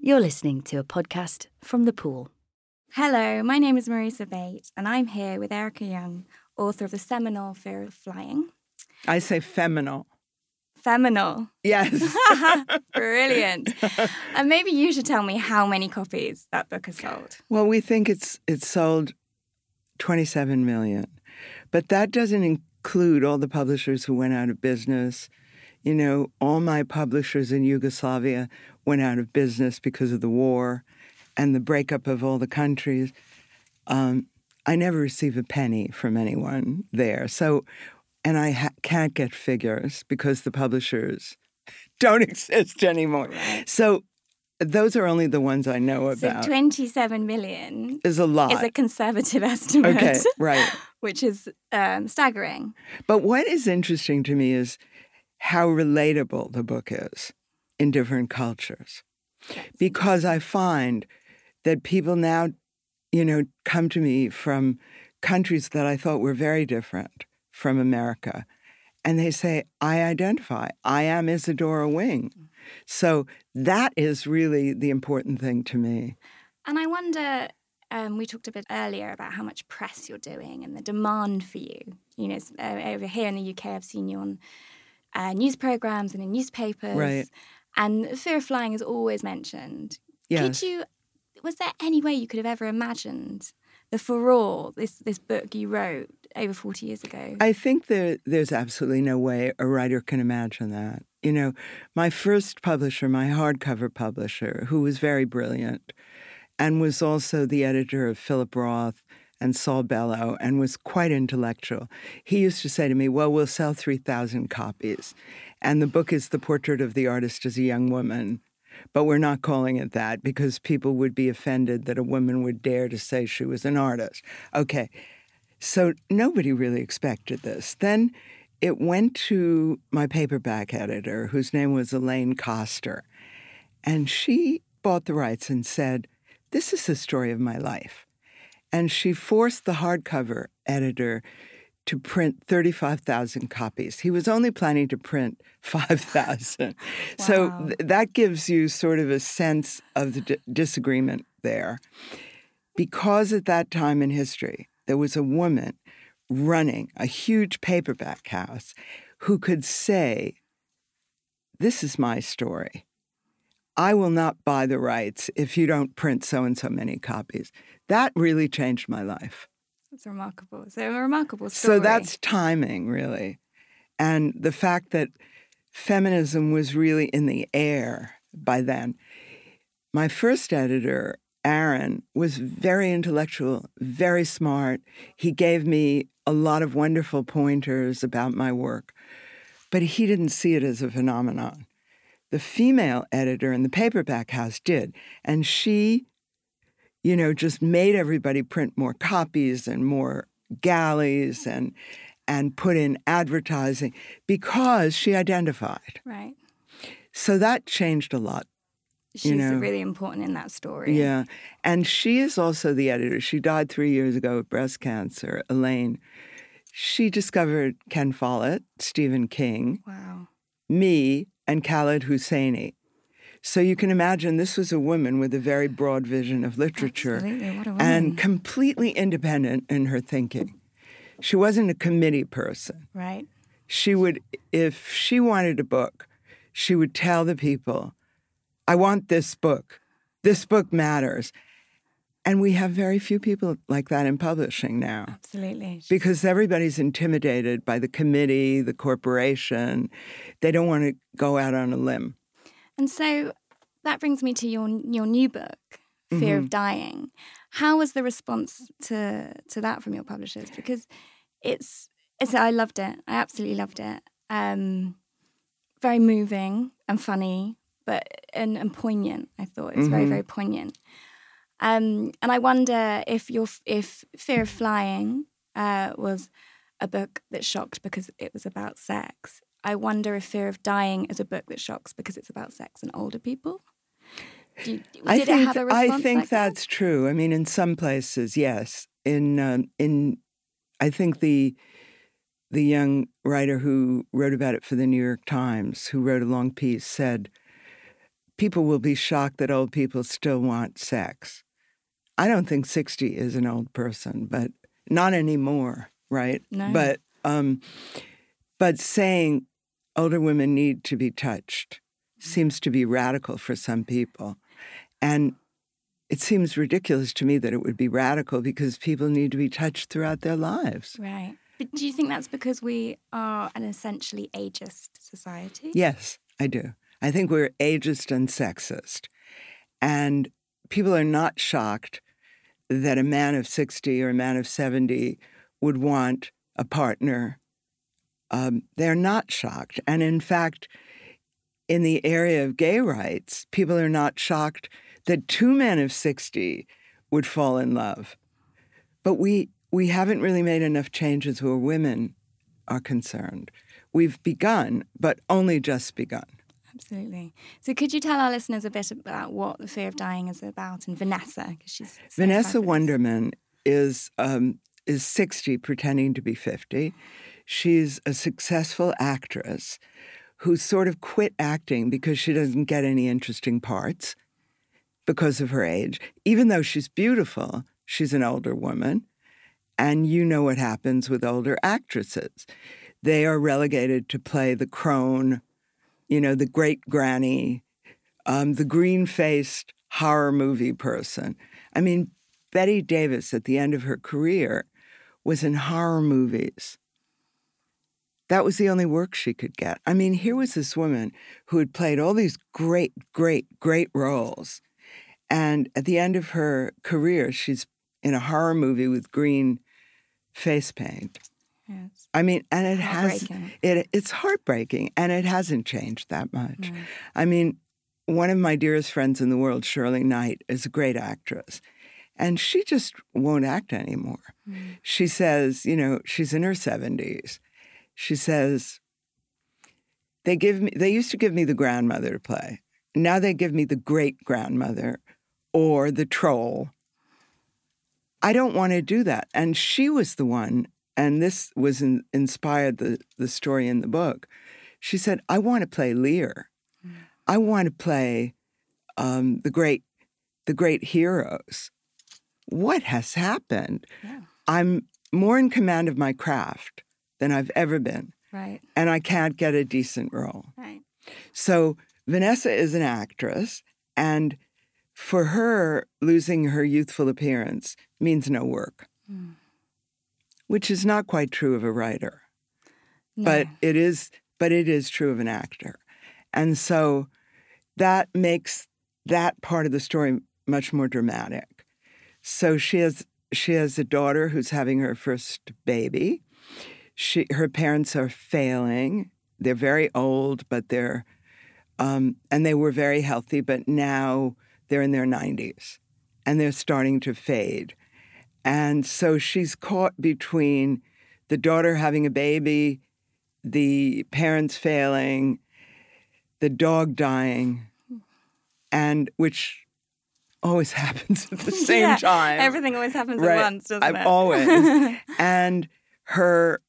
You're listening to a podcast from The Pool. Hello, my name is Marisa Bate, and I'm here with Erica Young, author of the seminal Fear of Flying. I say feminal. Feminal. Yes. Brilliant. And maybe you should tell me how many copies that book has sold. Well, we think it's sold 27 million. But that doesn't include all the publishers who went out of business. You know, all my publishers in Yugoslavia went out of business because of the war and the breakup of all the countries. I never receive a penny from anyone there. So, and I can't get figures because the publishers don't exist anymore. Right. So those are only the ones I know about. So 27 million is a lot. is a conservative estimate. Okay, right. Which is staggering. But what is interesting to me is how relatable the book is in different cultures. Because I find that people now, you know, come to me from countries that I thought were very different from America. And they say, I identify. I am Isadora Wing. So that is really the important thing to me. And I wonder, we talked a bit earlier about how much press you're doing and the demand for you. You know, over here in the UK, I've seen you on news programs and in newspapers. Right. And Fear of Flying is always mentioned. Yes. Was there any way you could have ever imagined the furore, this book you wrote over 40 years ago? I think there's absolutely no way a writer can imagine that. You know, my first publisher, my hardcover publisher, who was very brilliant and was also the editor of Philip Roth and Saul Bellow and was quite intellectual, he used to say to me, well, we'll sell 3,000 copies. And the book is the portrait of the artist as a young woman. But we're not calling it that because people would be offended that a woman would dare to say she was an artist. Okay, so nobody really expected this. Then it went to my paperback editor, whose name was Elaine Coster, and she bought the rights and said, this is the story of my life. And she forced the hardcover editor to print 35,000 copies. He was only planning to print 5,000. Wow. So that gives you sort of a sense of the disagreement there. Because at that time in history, there was a woman running a huge paperback house who could say, this is my story. I will not buy the rights if you don't print so-and-so many copies. That really changed my life. It's remarkable. It's a remarkable story. So that's timing, really. And the fact that feminism was really in the air by then. My first editor, Aaron, was very intellectual, very smart. He gave me a lot of wonderful pointers about my work, but he didn't see it as a phenomenon. The female editor in the paperback house did, and she, you know, just made everybody print more copies and more galleys and put in advertising because she identified. Right. So that changed a lot. She's really important in that story. Yeah. And she is also the editor. She died 3 years ago of breast cancer, Elaine. She discovered Ken Follett, Stephen King, me, and Khaled Hosseini. So you can imagine this was a woman with a very broad vision of literature. Absolutely. What a woman. And completely independent in her thinking. She wasn't a committee person. Right. She would, if she wanted a book, she would tell the people, I want this book. This book matters. And we have very few people like that in publishing now. Absolutely. Because everybody's intimidated by the committee, the corporation. They don't want to go out on a limb. And so that brings me to your new book, Fear of Dying. How was the response to that from your publishers? Because it's I loved it. I absolutely loved it. Very moving and funny, and poignant. I thought it was very, very poignant. And I wonder if Fear of Flying was a book that shocked because it was about sex. I wonder if Fear of Dying is a book that shocks because it's about sex and older people. Did it have a response I think like that? that's true. I mean, in some places, yes. I think the young writer who wrote about it for the New York Times, who wrote a long piece, said people will be shocked that old people still want sex. I don't think 60 is an old person, but not anymore, right? No. But saying older women need to be touched seems to be radical for some people. And it seems ridiculous to me that it would be radical because people need to be touched throughout their lives. Right. But do you think that's because we are an essentially ageist society? Yes, I do. I think we're ageist and sexist. And people are not shocked that a man of 60 or a man of 70 would want a partner. They're not shocked. And in fact, in the area of gay rights, people are not shocked that two men of 60 would fall in love. But we haven't really made enough changes where women are concerned. We've begun, but only just begun. Absolutely. So could you tell our listeners a bit about what The Fear of Dying is about, and Vanessa, because she's so Vanessa fabulous. Wunderman is 60 pretending to be 50. She's a successful actress who sort of quit acting because she doesn't get any interesting parts because of her age. Even though she's beautiful, she's an older woman. And you know what happens with older actresses. They are relegated to play the crone, the great granny, the green-faced horror movie person. I mean, Bette Davis, at the end of her career, was in horror movies. That was the only work she could get. I mean, here was this woman who had played all these great, great, great roles. And at the end of her career, she's in a horror movie with green face paint. Yes. I mean, and it's heartbreaking, and it hasn't changed that much. No. I mean, one of my dearest friends in the world, Shirley Knight, is a great actress, and she just won't act anymore. She says, she's in her 70s. She says, they used to give me the grandmother to play. Now they give me the great-grandmother or the troll. I don't want to do that. And she was the one, and this was inspired the story in the book. She said, I want to play Lear. I want to play the great heroes. What has happened? Yeah. I'm more in command of my craft than I've ever been. Right. And I can't get a decent role. Right. So Vanessa is an actress, and for her, losing her youthful appearance means no work, which is not quite true of a writer. No. But it is true of an actor. And so that makes that part of the story much more dramatic. So she has a daughter who's having her first baby. Her parents are failing. They're very old, but and they were very healthy, but now they're in their 90s, and they're starting to fade. And so she's caught between the daughter having a baby, the parents failing, the dog dying, and which always happens at the same time. Everything always happens at once, doesn't it? Always. And her,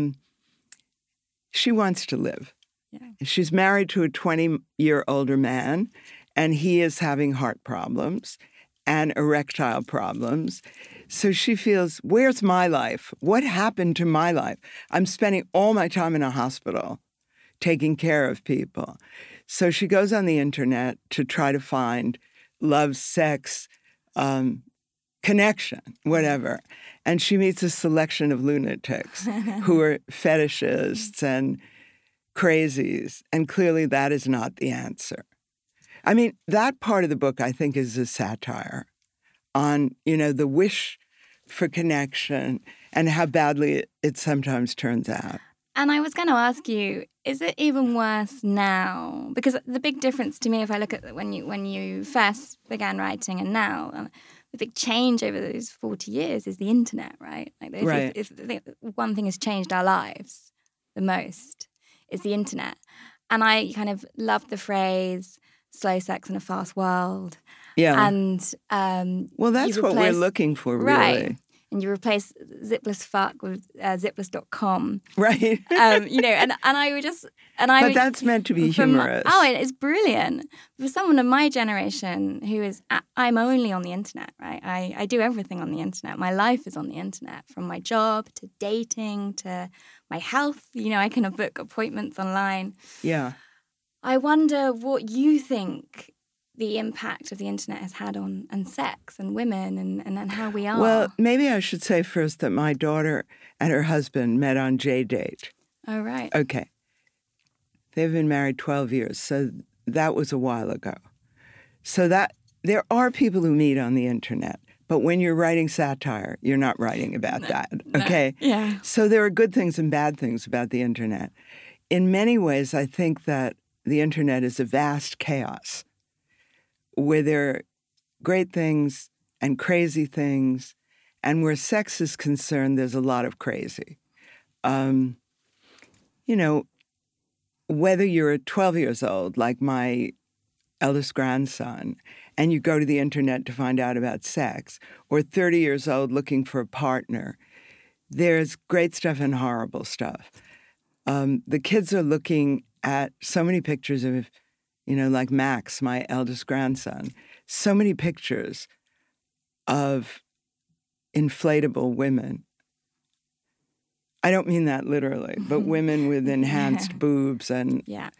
she wants to live. Yeah. She's married to a 20-year older man, and he is having heart problems and erectile problems. So she feels, where's my life? What happened to my life? I'm spending all my time in a hospital taking care of people. So she goes on the internet to try to find love, sex, connection, whatever. And she meets a selection of lunatics who are fetishists and crazies. And clearly that is not the answer. I mean, that part of the book, I think, is a satire on, the wish for connection and how badly it sometimes turns out. And I was going to ask you, is it even worse now? Because the big difference to me, if I look at when you first began writing and now, the big change over those 40 years is the internet, right? Like if one thing has changed our lives the most, is the internet. And I kind of love the phrase slow sex in a fast world. Yeah. And well, that's what we're looking for, really. Right. and you replace zipless fuck with zipless.com. Right. And I would just... But that's meant to be humorous. It's brilliant. For someone of my generation who is... I'm only on the internet, right? I do everything on the internet. My life is on the internet, from my job to dating to my health. I can book appointments online. Yeah. I wonder what you think the impact of the internet has had on sex and women and how we are. Well, maybe I should say first that my daughter and her husband met on JDate. Oh, right. Okay. They've been married 12 years, so that was a while ago. So that there are people who meet on the internet, but when you're writing satire, you're not writing about that, okay? Yeah. So there are good things and bad things about the internet. In many ways, I think that the internet is a vast chaos where there are great things and crazy things, and where sex is concerned, there's a lot of crazy. Whether you're 12 years old, like my eldest grandson, and you go to the internet to find out about sex, or 30 years old looking for a partner, there's great stuff and horrible stuff. The kids are looking at so many pictures of, like Max, my eldest grandson, so many pictures of inflatable women. I don't mean that literally, but women with enhanced boobs and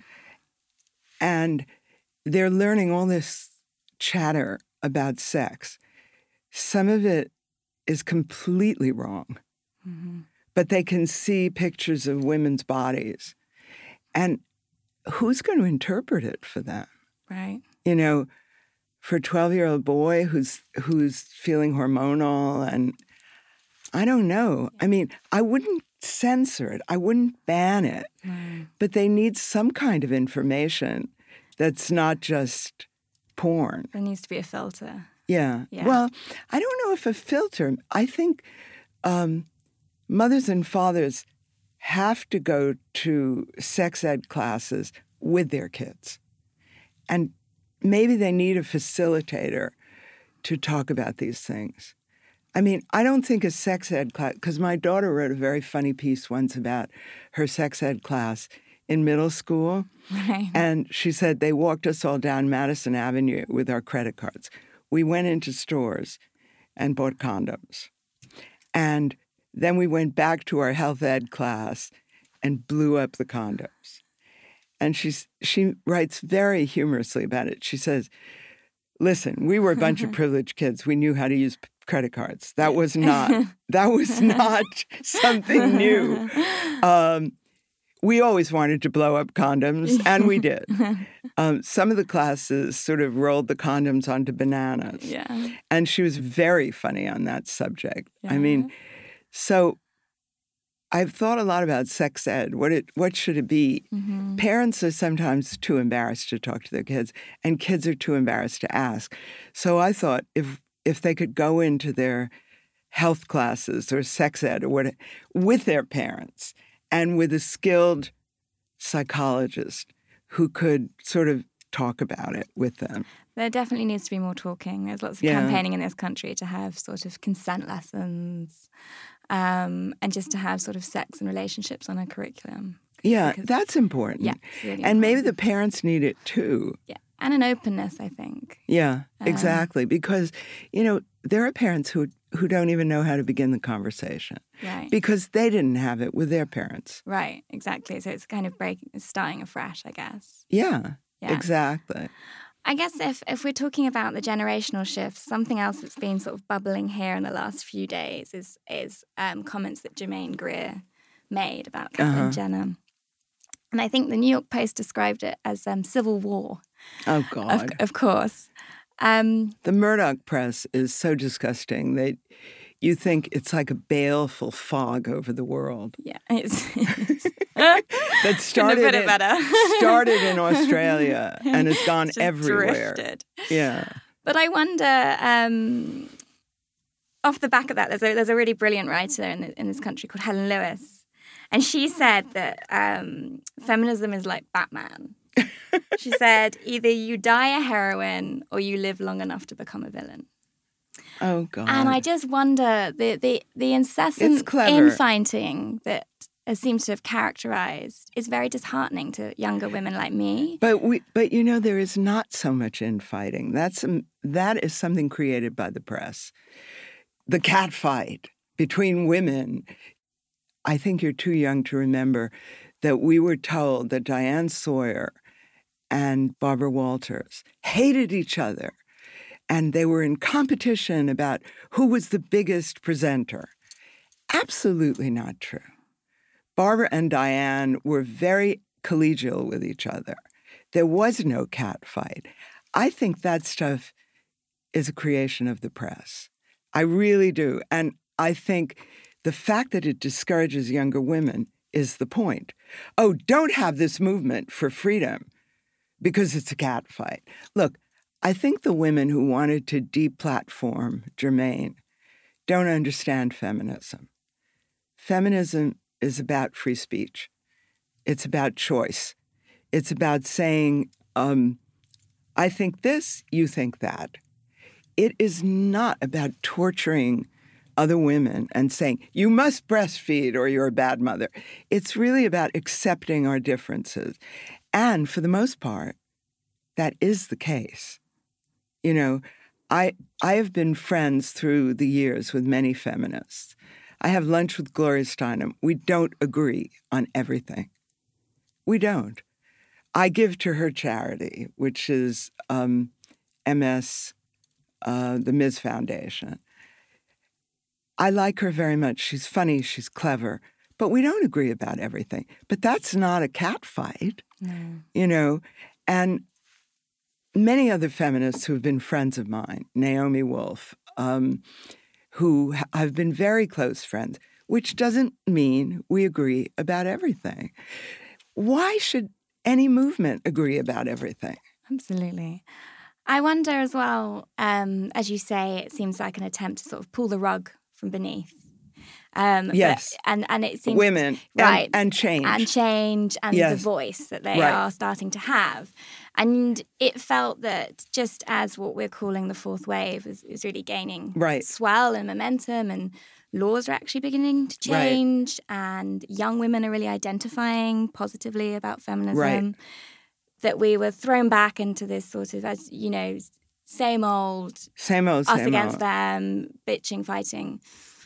they're learning all this chatter about sex. Some of it is completely wrong, but they can see pictures of women's bodies. And who's going to interpret it for them? Right. For a 12-year-old boy who's feeling hormonal, and I don't know. I mean, I wouldn't censor it. I wouldn't ban it. But they need some kind of information that's not just porn. There needs to be a filter. Yeah. Well, I don't know if a filter. I think mothers and fathers have to go to sex ed classes with their kids. And maybe they need a facilitator to talk about these things. I mean, I don't think a sex ed class, because my daughter wrote a very funny piece once about her sex ed class in middle school. Right. And she said they walked us all down Madison Avenue with our credit cards. We went into stores and bought condoms. And then we went back to our health ed class and blew up the condoms. And she writes very humorously about it. She says, listen, we were a bunch of privileged kids. We knew how to use credit cards. That was not something new. We always wanted to blow up condoms, and we did. Some of the classes sort of rolled the condoms onto bananas. Yeah. And she was very funny on that subject. Yeah. I mean, so I've thought a lot about sex ed. What should it be? Mm-hmm. Parents are sometimes too embarrassed to talk to their kids, and kids are too embarrassed to ask. So I thought if they could go into their health classes or sex ed or what with their parents and with a skilled psychologist who could sort of talk about it with them. There definitely needs to be more talking. There's lots of campaigning in this country to have sort of consent lessons and just to have sort of sex and relationships on a curriculum. Yeah, that's important. Yeah, really and important. Maybe the parents need it too. Yeah, and an openness, I think. Yeah, exactly. Because, there are parents who don't even know how to begin the conversation. Right. Because they didn't have it with their parents. Right, exactly. So it's kind of starting afresh, I guess. Yeah, exactly. I guess if we're talking about the generational shifts, something else that's been sort of bubbling here in the last few days is comments that Germaine Greer made about Caitlyn Jenner. And I think the New York Post described it as civil war. Oh, God. Of course. The Murdoch press is so disgusting. You think it's like a baleful fog over the world. Yeah. It's that started in Australia and has gone just everywhere. Drifted. Yeah. But I wonder, off the back of that, there's a really brilliant writer in this country called Helen Lewis. And she said that feminism is like Batman. She said, either you die a heroine or you live long enough to become a villain. Oh, God. And I just wonder the incessant infighting that seems to have characterized is very disheartening to younger women like me. But there is not so much infighting. That is something created by the press. The cat fight between women. I think you're too young to remember that we were told that Diane Sawyer and Barbara Walters hated each other, and they were in competition about who was the biggest presenter. Absolutely not true. Barbara and Diane were very collegial with each other. There was no cat fight. I think that stuff is a creation of the press. I really do. And I think the fact that it discourages younger women is the point. Oh, don't have this movement for freedom because it's a cat fight. Look, I think the women who wanted to deplatform Germaine don't understand feminism. Feminism is about free speech. It's about choice. It's about saying, I think this, you think that. It is not about torturing other women and saying, you must breastfeed or you're a bad mother. It's really about accepting our differences. And for the most part, that is the case. You know, I have been friends through the years with many feminists. I have lunch with Gloria Steinem. We don't agree on everything. We don't. I give to her charity, which is MS, the Ms. Foundation. I like her very much. She's funny, she's clever, but we don't agree about everything. But that's not a cat fight, you know. And many other feminists who have been friends of mine, Naomi Wolf, who have been very close friends, which doesn't mean we agree about everything. Why should any movement agree about everything? Absolutely. I wonder as well, as you say, it seems like an attempt to sort of pull the rug from beneath. Yes. And it seems... Women. Right. And change. And change and yes. the voice that they are starting to have. And it felt that just as what we're calling the fourth wave is really gaining swell and momentum, and laws are actually beginning to change, and young women are really identifying positively about feminism, that we were thrown back into this sort of, as you know, same old, us against them, bitching, fighting.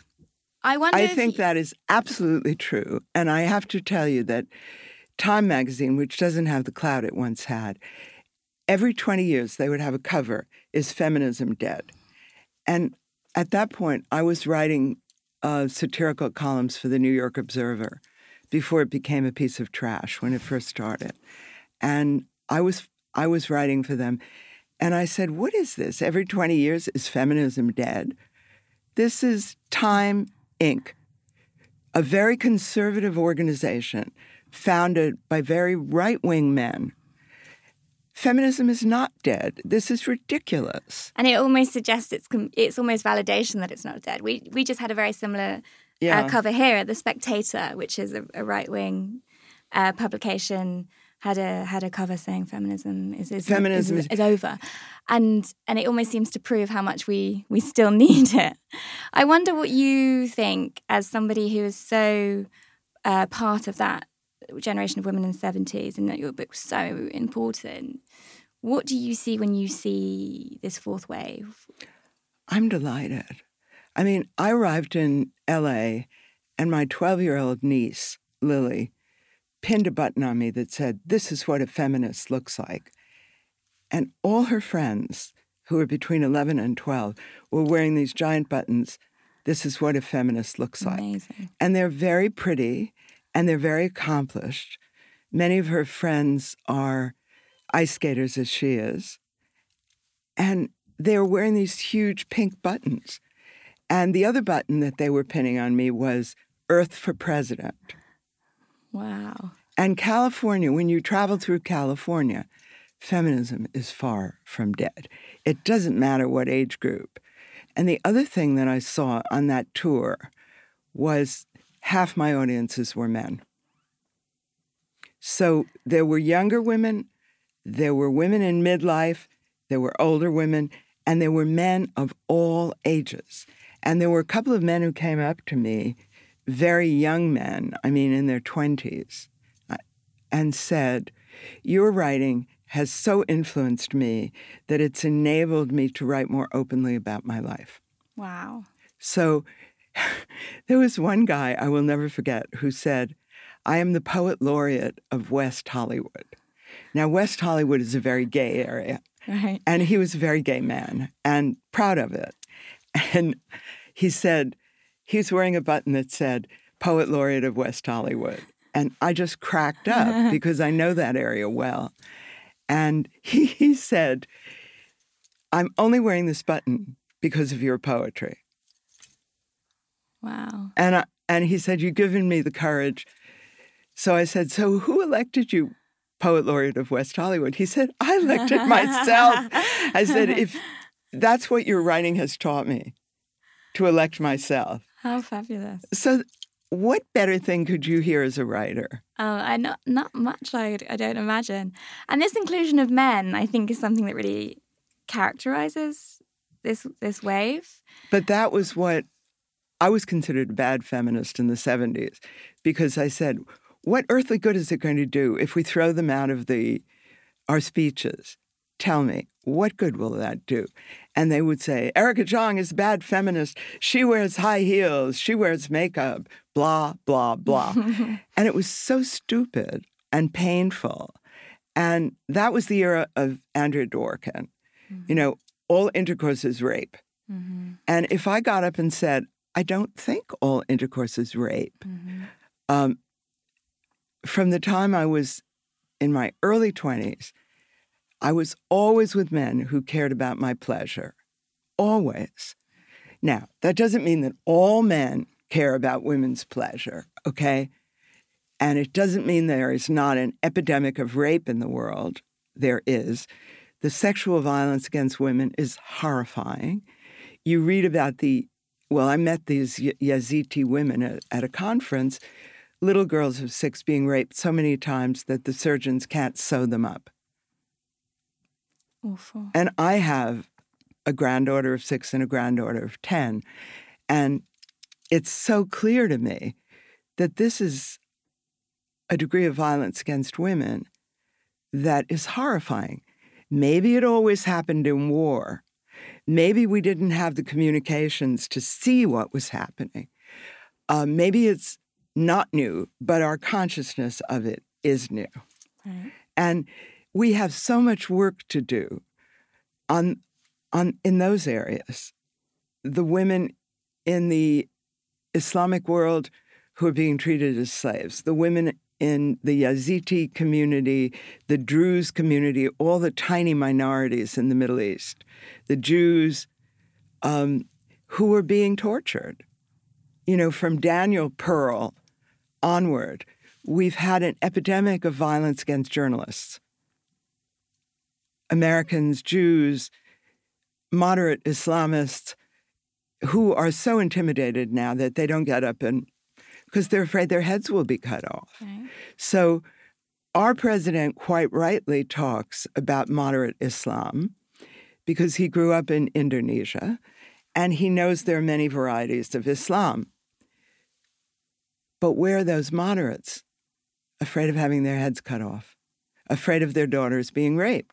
I think that is absolutely true. And I have to tell you that Time magazine, which doesn't have the clout it once had, every 20 years they would have a cover, Is Feminism Dead? And at that point, I was writing satirical columns for the New York Observer before it became a piece of trash when it first started. And I was writing for them. And I said, what is this? Every 20 years, is feminism dead? This is Time Inc., a very conservative organization founded by very right-wing men. Feminism is not dead. This is ridiculous. And it almost suggests it's almost validation that it's not dead. We just had a very similar cover here at The Spectator, which is a right-wing publication, had a cover saying feminism is over. And it almost seems to prove how much we still need it. I wonder what you think, as somebody who is so part of that generation of women in the 70s, and that your book was so important. What do you see when you see this fourth wave? I'm delighted. I mean, I arrived in L.A., and my 12-year-old niece, Lily, pinned a button on me that said, "This is what a feminist looks like." And all her friends, who were between 11 and 12, were wearing these giant buttons, "This is what a feminist looks like." Amazing. And they're very pretty, and they're very accomplished. Many of her friends are ice skaters, as she is. And they were wearing these huge pink buttons. And the other button that they were pinning on me was Earth for President. Wow. And California, when you travel through California, feminism is far from dead. It doesn't matter what age group. And the other thing that I saw on that tour was half my audiences were men. So there were younger women, there were women in midlife, there were older women, And there were men of all ages. And there were a couple of men who came up to me, very young men, I mean, in their 20s, and said, your writing has so influenced me that it's enabled me to write more openly about my life. Wow. So there was one guy I will never forget who said, I am the poet laureate of West Hollywood. Now, West Hollywood is a very gay area. Right. And he was a very gay man and proud of it. And he said, he's wearing a button that said, Poet Laureate of West Hollywood. And I just cracked up because I know that area well. And he said, I'm only wearing this button because of your poetry. Wow. And he said, you've given me the courage. So I said, so who elected you Poet Laureate of West Hollywood? He said, I elected myself. I said, if that's what your writing has taught me, to elect myself. How fabulous. So what better thing could you hear as a writer? Not much, I don't imagine. And this inclusion of men, I think, is something that really characterizes this wave. But that was what I was considered a bad feminist in the 70s because I said, what earthly good is it going to do if we throw them out of our speeches? Tell me, what good will that do? And they would say, Erica Jong is a bad feminist. She wears high heels. She wears makeup, blah, blah, blah. And it was so stupid and painful. And that was the era of Andrea Dworkin. Mm-hmm. You know, all intercourse is rape. Mm-hmm. And if I got up and said, I don't think all intercourse is rape, mm-hmm. From the time I was in my early 20s, I was always with men who cared about my pleasure. Always. Now, that doesn't mean that all men care about women's pleasure, okay? And it doesn't mean there is not an epidemic of rape in the world. There is. The sexual violence against women is horrifying. You read about I met these Yazidi women at a conference, little girls of 6 being raped so many times that the surgeons can't sew them up. Awful. And I have a granddaughter of 6 and a granddaughter of 10. And it's so clear to me that this is a degree of violence against women that is horrifying. Maybe it always happened in war. Maybe we didn't have the communications to see what was happening. Maybe it's not new, but our consciousness of it is new. Right. And we have so much work to do in those areas. The women in the Islamic world who are being treated as slaves, the women in the Yazidi community, the Druze community, all the tiny minorities in the Middle East, the Jews who are being tortured. You know, from Daniel Pearl onward, we've had an epidemic of violence against journalists. Americans, Jews, moderate Islamists who are so intimidated now that they don't get up because they're afraid their heads will be cut off. Right. So our president quite rightly talks about moderate Islam because he grew up in Indonesia and he knows there are many varieties of Islam. But where are those moderates? Afraid of having their heads cut off, afraid of their daughters being raped.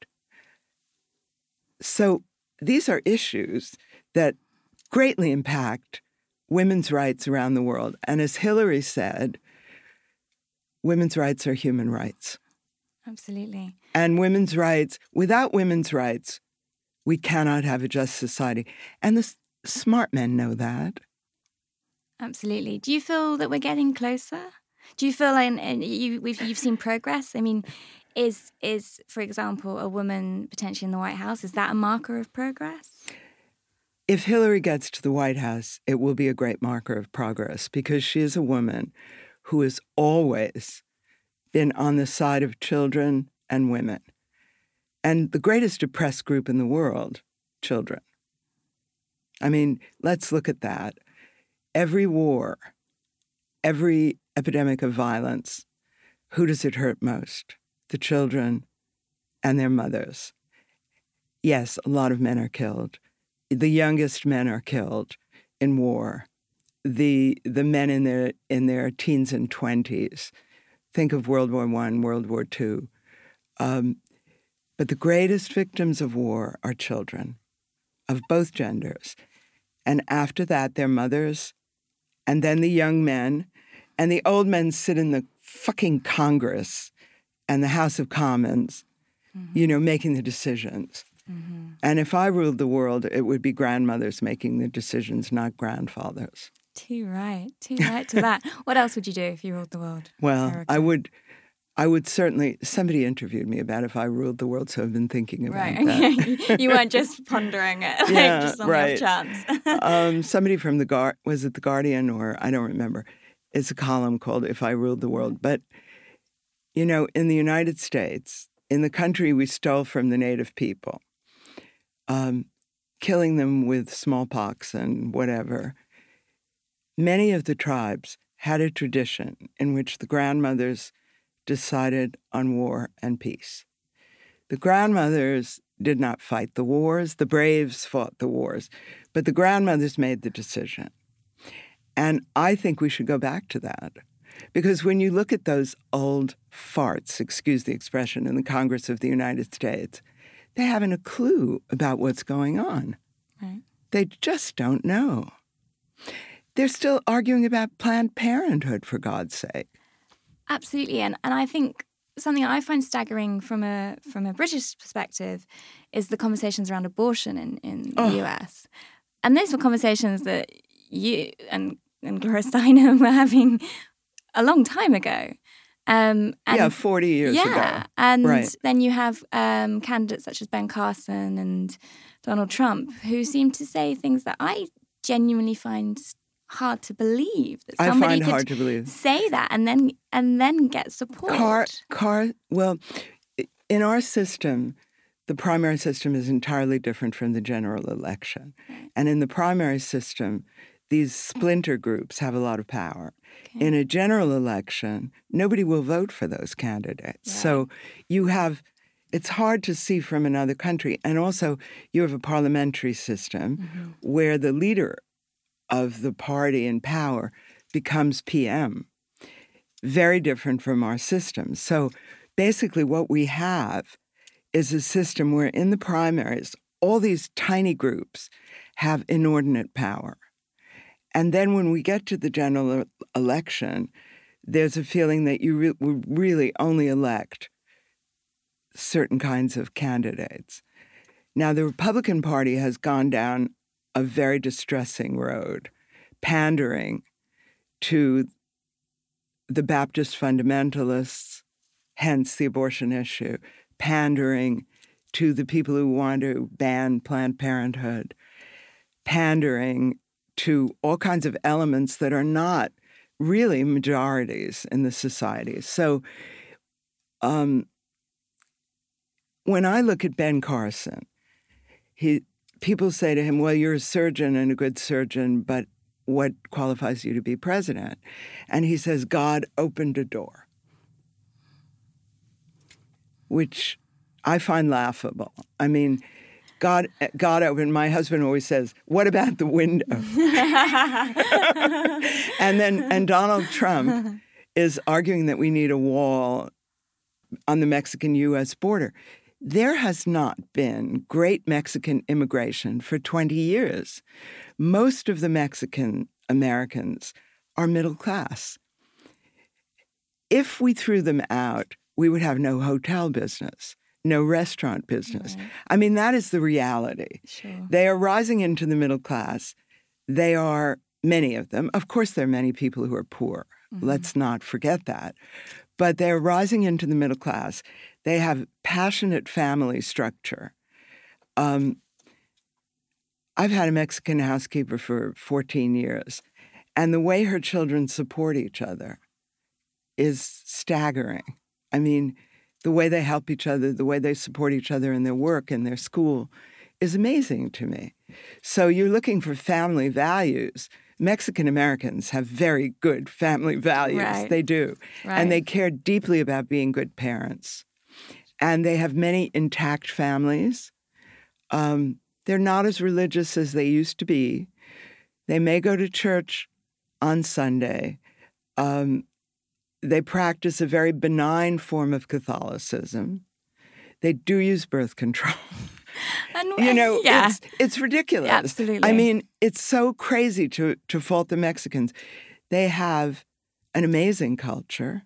So these are issues that greatly impact women's rights around the world. And as Hillary said, women's rights are human rights. Absolutely. And women's rights, without women's rights, we cannot have a just society. And the smart men know that. Absolutely. Do you feel that we're getting closer? Do you feel like you've seen progress? I mean, is for example, a woman potentially in the White House, is that a marker of progress? If Hillary gets to the White House, it will be a great marker of progress because she is a woman who has always been on the side of children and women. And the greatest oppressed group in the world, children. I mean, let's look at that. Every war, every epidemic of violence, who does it hurt most? The children and their mothers. Yes, a lot of men are killed, the youngest men are killed in war. The men in their teens and 20s. Think of World War I, World War II. But the greatest victims of war are children of both genders. And after that, their mothers, and then the young men. And the old men sit in the fucking Congress and the House of Commons, making the decisions. Mm-hmm. And if I ruled the world, it would be grandmothers making the decisions, not grandfathers. Too right to that. What else would you do if you ruled the world? Well, Erica? I would certainly, somebody interviewed me about if I ruled the world, so I've been thinking about that. You weren't just pondering it, just on the off chance. Somebody from was it The Guardian, or I don't remember. It's a column called If I Ruled the World. But, in the United States, in the country we stole from the native people, killing them with smallpox and whatever, many of the tribes had a tradition in which the grandmothers decided on war and peace. The grandmothers did not fight the wars. The braves fought the wars. But the grandmothers made the decision. And I think we should go back to that. Because when you look at those old farts, excuse the expression, in the Congress of the United States, they haven't a clue about what's going on. Right. They just don't know. They're still arguing about Planned Parenthood, for God's sake. Absolutely. And I think something I find staggering from a British perspective is the conversations around abortion in the US. And these were conversations that you and Gloria Steinem were having a long time ago. 40 years ago. And then you have candidates such as Ben Carson and Donald Trump who seem to say things that I genuinely find hard to believe, that somebody could say that and then get support. Well, in our system, the primary system is entirely different from the general election. Right. And in the primary system, these splinter groups have a lot of power. Okay. In a general election, nobody will vote for those candidates. Right. So it's hard to see from another country. And also, you have a parliamentary system where the leader of the party in power becomes PM. Very different from our system. So basically what we have is a system where in the primaries, all these tiny groups have inordinate power. And then when we get to the general election, there's a feeling that you would really only elect certain kinds of candidates. Now, the Republican Party has gone down a very distressing road, pandering to the Baptist fundamentalists, hence the abortion issue, pandering to the people who want to ban Planned Parenthood, pandering to all kinds of elements that are not really majorities in the society. So when I look at Ben Carson, people say to him, well, you're a surgeon and a good surgeon, but what qualifies you to be president? And he says, God opened a door, which I find laughable. I mean, God opened. My husband always says, what about the window? and Donald Trump is arguing that we need a wall on the Mexican-U.S. border. There has not been great Mexican immigration for 20 years. Most of the Mexican Americans are middle class. If we threw them out, we would have no hotel business, no restaurant business. Right. I mean, that is the reality. Sure. They are rising into the middle class. They are, many of them, of course there are many people who are poor. Let's not forget that. But they're rising into the middle class. They have passionate family structure. I've had a Mexican housekeeper for 14 years, and the way her children support each other is staggering. I mean, the way they help each other, the way they support each other in their work and their school is amazing to me. So you're looking for family values. Mexican Americans have very good family values. Right. They do. Right. And they care deeply about being good parents. And they have many intact families. They're not as religious as they used to be. They may go to church on Sunday. They practice a very benign form of Catholicism. They do use birth control. And, It's ridiculous. Absolutely. I mean, it's so crazy to fault the Mexicans. They have an amazing culture.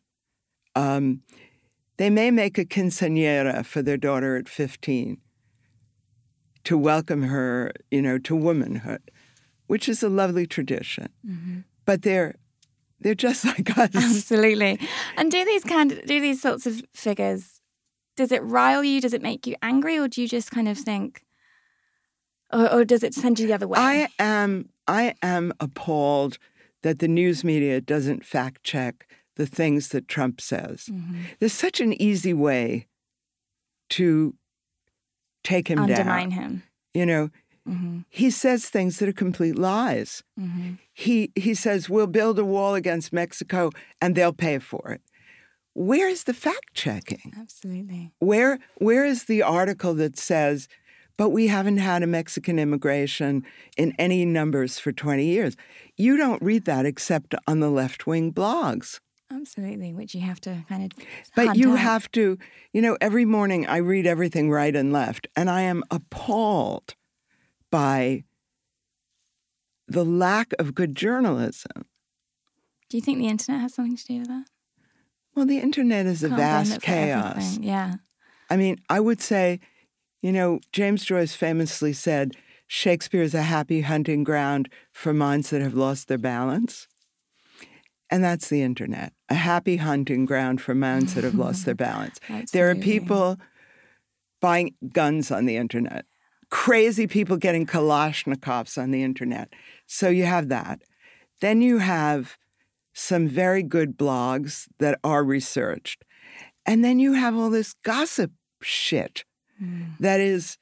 They may make a quinceañera for their daughter at 15 to welcome her, to womanhood, which is a lovely tradition. Mm-hmm. But they're just like us. Absolutely. And do these sorts of figures, does it rile you? Does it make you angry? Or do you just kind of think, or does it send you the other way? I am appalled that the news media doesn't fact check the things that Trump says. Mm-hmm. There's such an easy way to take him Undermine down. him. Mm-hmm. He says things that are complete lies. Mm-hmm. He says, we'll build a wall against Mexico and they'll pay for it. Where is the fact checking? Absolutely. Where is the article that says, but we haven't had a Mexican immigration in any numbers for 20 years? You don't read that except on the left-wing blogs. Absolutely, which you have to kind of But you have to, every morning I read everything right and left, and I am appalled by the lack of good journalism. Do you think the internet has something to do with that? Well, the internet is a vast chaos. Yeah. I mean, I would say, James Joyce famously said, Shakespeare is a happy hunting ground for minds that have lost their balance. And that's the internet, a happy hunting ground for minds that have lost their balance. There are people buying guns on the internet, crazy people getting Kalashnikovs on the internet. So you have that. Then you have some very good blogs that are researched. And then you have all this gossip shit that is,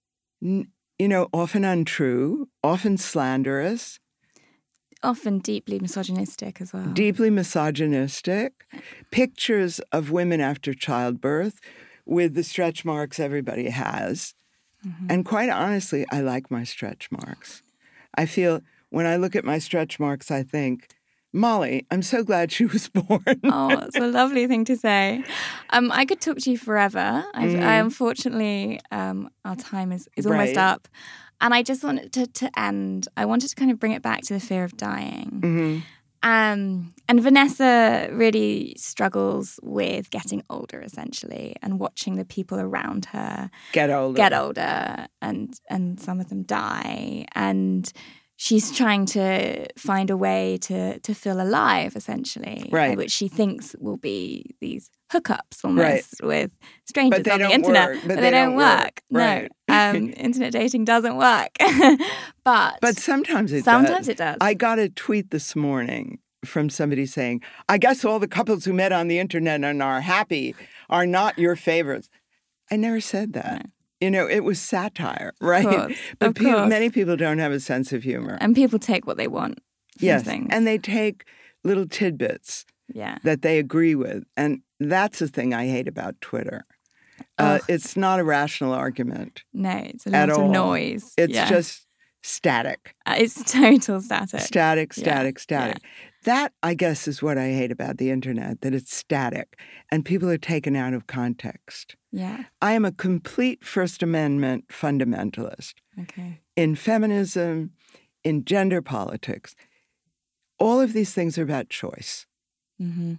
often untrue, often slanderous. Often deeply misogynistic as well. Deeply misogynistic. Pictures of women after childbirth with the stretch marks everybody has. Mm-hmm. And quite honestly, I like my stretch marks. I feel when I look at my stretch marks, I think, Molly, I'm so glad she was born. Oh, it's a lovely thing to say. I could talk to you forever. I unfortunately, our time is almost up. And I just wanted to end. I wanted to kind of bring it back to the fear of dying. Mm-hmm. And Vanessa really struggles with getting older, essentially, and watching the people around her get older, and some of them die. And she's trying to find a way to feel alive, essentially, right? Which she thinks will be these hookups almost with strangers on the internet, work. But they don't work. Right. No, internet dating doesn't work. but sometimes it does. I got a tweet this morning from somebody saying, I guess all the couples who met on the internet and are happy are not your favorites. I never said that. No. It was satire, right? Of course. Many people don't have a sense of humor. And people take what they want from things. And they take little tidbits that they agree with. And that's the thing I hate about Twitter. It's not a rational argument. No, it's a lot of noise. It's just static. It's total static. Static. Yeah. That, I guess, is what I hate about the internet, that it's static and people are taken out of context. Yeah. I am a complete First Amendment fundamentalist. Okay. In feminism, in gender politics. All of these things are about choice. Mm-hmm.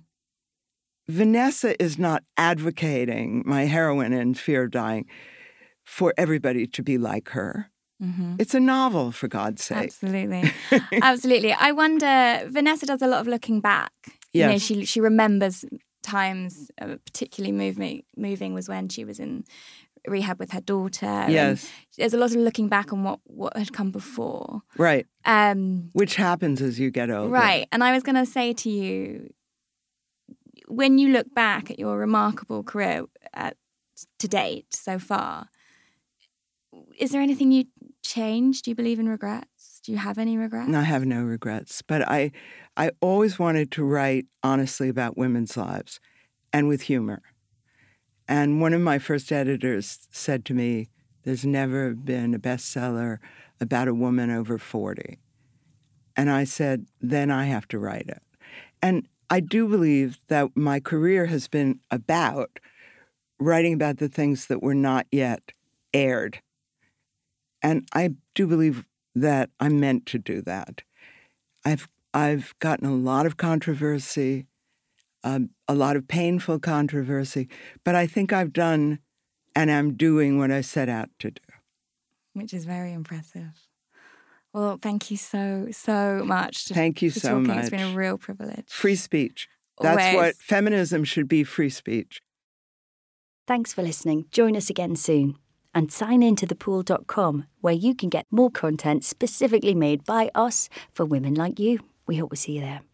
Vanessa is not advocating, my heroine in Fear of Dying, for everybody to be like her. Mm-hmm. It's a novel, for God's sake. Absolutely. Absolutely. I wonder, Vanessa does a lot of looking back. Yes. She remembers times, particularly moving was when she was in rehab with her daughter. Yes. There's a lot of looking back on what had come before. Right. Which happens as you get older. Right. And I was going to say to you, when you look back at your remarkable career to date so far, is there anything you changed? Do you believe in regrets? Do you have any regrets? No, I have no regrets. But I always wanted to write honestly about women's lives and with humor. And one of my first editors said to me, there's never been a bestseller about a woman over 40. And I said, then I have to write it. And I do believe that my career has been about writing about the things that were not yet aired. And I do believe that I'm meant to do that. I've gotten a lot of controversy, a lot of painful controversy, but I think I've done and am doing what I set out to do. Which is very impressive. Well, thank you so much. Thank you so much. It's been a real privilege. Free speech. That's Always. what feminism should be, free speech. Thanks for listening. Join us again soon. And sign in to thepool.com, where you can get more content specifically made by us for women like you. We hope we'll see you there.